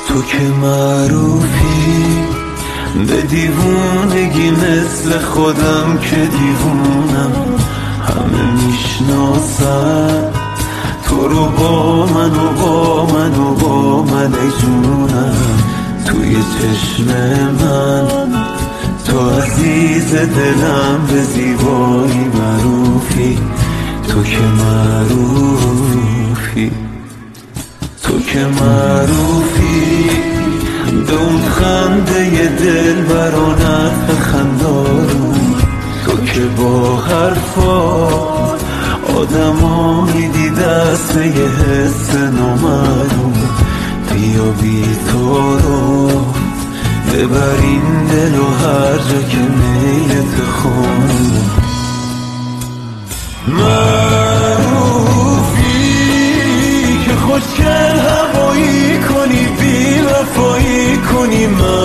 تو که معروفی به دیوونگی مثل خودم که دیوونم، همه میشناسن تو رو با من و با من و با من ای جونم. توی چشم من تو عزیز دلم، به زیبایی معروفی. تو که معروفی، تو که معروفی به اون خنده دل برانت خندارون. تو که با حرفات آدما میدی دست به یه حس نامعلوم. بیا بی تو رو ببرین دل و هر جا که میلت خون. معروفی که خوشگل هوایی کنی، بی وفایی کنی.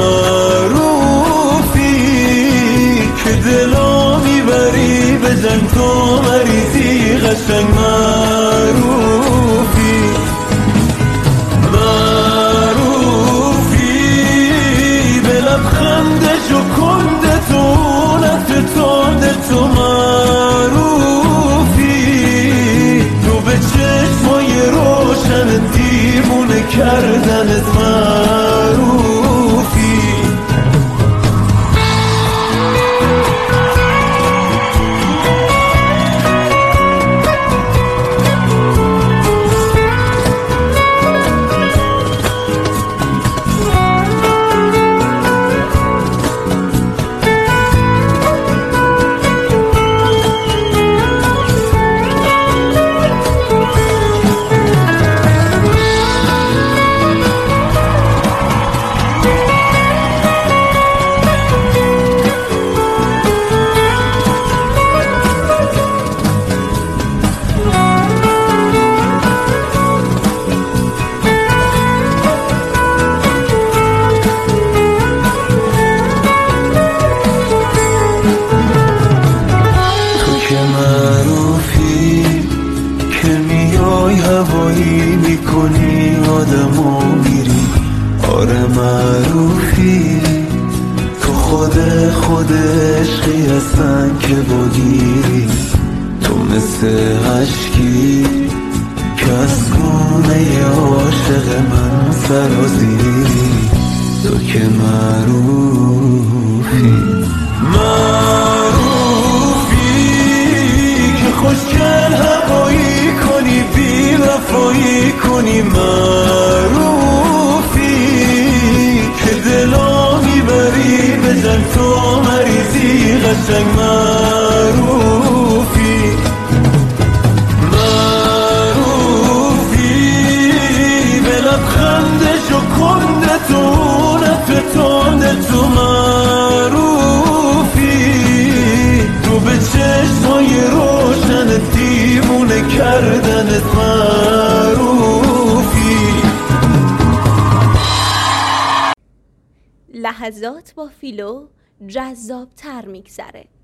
معروفی که دلا میبری به جنگ، تو مریضی قشنگ. معروفی، معروفی به لبخند ژوکنده تو، نفت تنده تو. معروفی تو به چشمای روشن دیوونه کردنت. معروفی هوایی میکنی آدمو میری. آره معروفی تو خود عشقی هستن که بگیری. تو مثل عشقی که از گونه عاشق من سرازیری. تو که معروفی، معروفی که خوشگل هوایی کنی، بی وفایی کنی. معروفی که دلا میبری به جنگ، تو مریضی قشنگ. معروفی، معروفی به لبخند ژوکنده تو، نفت تنده تو. معروفی تو به چشمای روشن دیوونه کردنت. معروفی لحظات با فیلو جذاب تر میگذره.